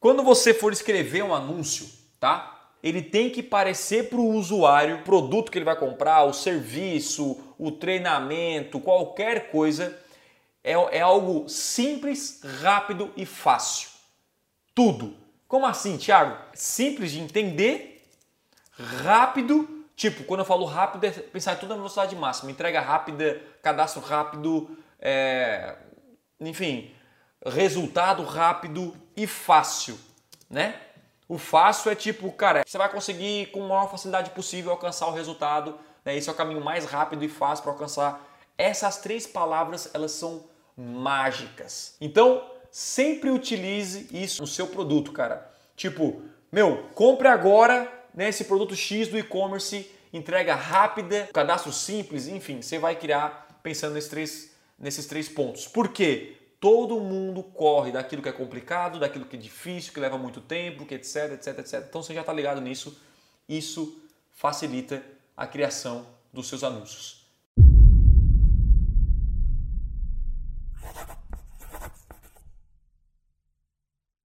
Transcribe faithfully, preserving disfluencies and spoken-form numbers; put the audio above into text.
Quando você for escrever um anúncio, tá? Ele tem que parecer para o usuário, o produto que ele vai comprar, o serviço, o treinamento, qualquer coisa, é, é algo simples, rápido e fácil. Tudo. Como assim, Thiago? Simples de entender, rápido, tipo, quando eu falo rápido é pensar tudo na velocidade máxima, entrega rápida, cadastro rápido, é... enfim, resultado rápido e fácil, né? O fácil é tipo, cara, você vai conseguir com a maior facilidade possível alcançar o resultado, né? Esse é o caminho mais rápido e fácil para alcançar. Essas três palavras, elas são mágicas. Então, sempre utilize isso no seu produto, cara. Tipo, meu, compre agora, né, esse produto X do e-commerce, entrega rápida, cadastro simples, enfim, você vai criar pensando nesses três, nesses três pontos. Por quê? Todo mundo corre daquilo que é complicado, daquilo que é difícil, que leva muito tempo, que etc, etc, etcétera. Então você já está ligado nisso. Isso facilita a criação dos seus anúncios.